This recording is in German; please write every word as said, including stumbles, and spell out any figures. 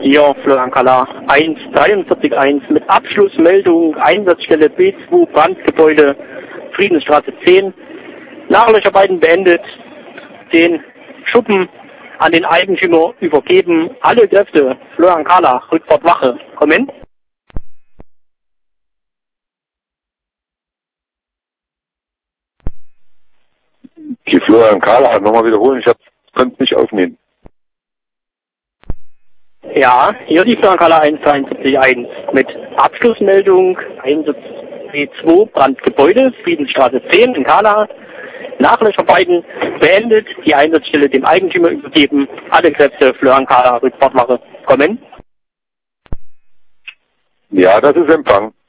Hier Florian Kalla eins dreiundvierzig eins mit Abschlussmeldung Einsatzstelle B zwei Brandgebäude Friedensstraße zehn. Nachlöscharbeiten beendet, den Schuppen an den Eigentümer übergeben. Alle Kräfte Florian Kalla, Rückfahrt Wache. Kommen. Die Florian Kalla, nochmal wiederholen, ich konnte es nicht aufnehmen. Ja, hier die Florian Kalla eins dreiundvierzig eins mit Abschlussmeldung Einsatz B zwei Brandgebäude Friedensstraße zehn in Kalla. Nachlöscharbeiten beendet, die Einsatzstelle dem Eigentümer übergeben. Alle Kräfte Florian Kalla, Rückfahrtwache. Kommen. Ja, das ist Empfang.